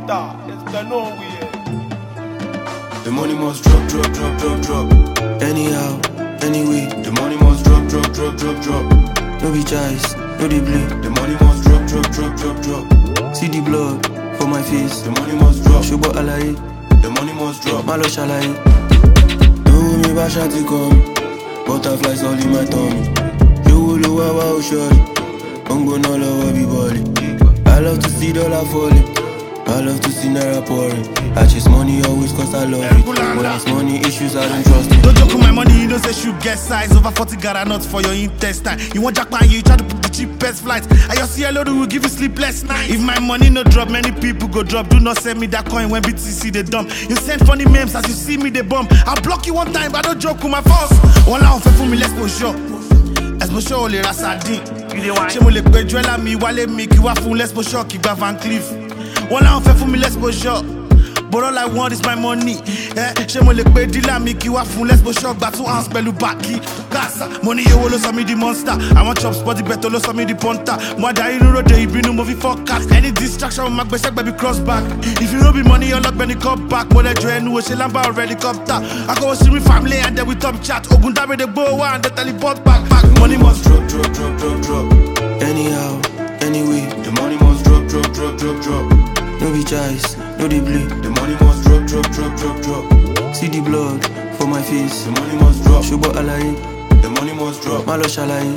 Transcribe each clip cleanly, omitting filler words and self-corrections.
Monster, it's the no way. The money must drop, drop, drop, drop, drop. Anyhow, anyway. The money must drop, drop, drop, drop, drop. No be choice, no dey bleed. The money must drop, drop, drop, drop, drop. See the blood for my face. The money must drop. Shobo alaye. The money must drop. Malo shalaye. Do me bashanti come. Butterflies all in my tummy. You will wow shorty. Bongo no love be body. I love to see dollar falling. I love to see naira pouring. I chase money always cause I love it. When it's money issues, I don't trust it. Don't joke with my money, you know say should get size. Over 40 gara nuts for your intestine. You want jackpot, you try to put the cheapest flights. I just see a load will give you sleepless nights. If my money no drop, many people go drop. Do not send me that coin when BTC they dump. You send funny memes as you see me they bump. I'll block you one time, but don't joke with my boss. One out for me, let's go show. Exposure only Rasadin. She mo le pe Joella mi wale mi ki wa fun let's go show ki gba Van Cleef. One out for me, let's go show. But all I want is my money. She mo le pe dealer mi ki wa fun let's go show. Gba 2 ounce pẹ̀lú baki. Casa money yo lo so me the monster. I want chop spot the better lo so me the punter. Mo da inu road ibinu mo fi forecast. Any distraction ma gbese baby cross back. If you no be money you lock me come back. Mo le jo enu o se lamba or helicopter. I go see me family and then we top chat. Ogun dabe de go and they teleport back. Money must drop, drop, drop, drop, drop. Anyhow, anyway. The money must drop, drop, drop, drop, drop. No be choice, no dey bleed. The money must drop, drop, drop, drop, drop. See the blood for my face. The money must drop. Shobo alaye. The money must drop. Malo shalaye.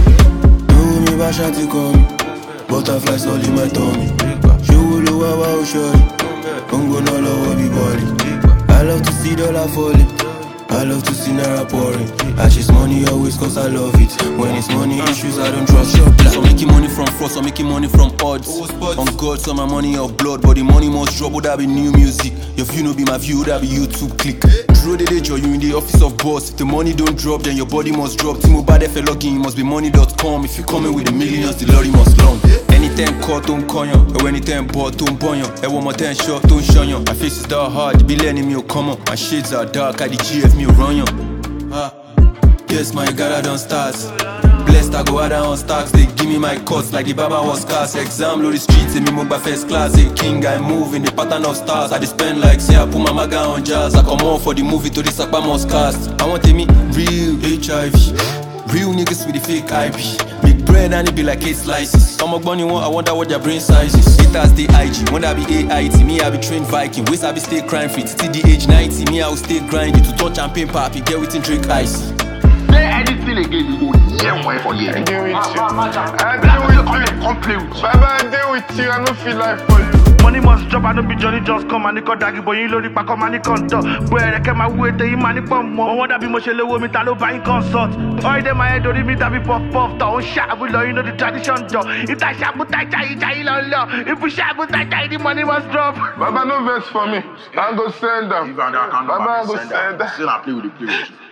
Do me bashanti come. Butterflies all in my tummy. You will wow shorty. Bongo no love be body. I love to see dollar falling. I love to see naira pouring. I chase money always cause I love it. When it's money issues, I don't trust it. So making money from fraud, so making money from odds. On God, so my money of blood. But the money must drop, would that be new music? Your view no be my view, that be YouTube click. Draw the day, you in the office of boss. If the money don't drop, then your body must drop. Timo bad if login, it must be money.com. If you coming with the millions, the lorry must long. Anytime caught, don't conyo. Or anytime bought, don't bonyo. And one more time short, don't shonyo. My face is dark hard, the be learning me, come on. My shades are dark, I the GF me run yo. Yes, my God, I don't start. Blessed, I go out on stacks. They give me my cuts like the Baba was cast. Exam, load the streets, and me move by first class. A king, I move in the pattern of stars. I just spend like, say, I put my maga on jazz. I come on for the movie to the Sakpa must cast. I want to meet real HIV. Real niggas with the fake IP. Big bread and it be like 8 slices. Some of money one, I wonder what their brain size is. Haters stay IG, when I be AIT. Me, I be trained Viking. Waist I be stay crime free. Till the age 90, me, I will stay grinding. To touch champagne papi, get within drink ice. Play anything again, you go yeah, one for you. I deal with you. I deal with you. I don't feel like for you. Money must drop, I don't be Johnny just come and got daggy boy, you load it back on money contour. Where I my way to him money pump more. What that be much low me talo buying consult. All them my head don't me that be puff puff. Don't sharp with you know the tradition job. If I sharp but I try. If we sharp but I try, the money must drop. Baba no verse for me. I go send them. Baba go send them. Still I play with the play with you.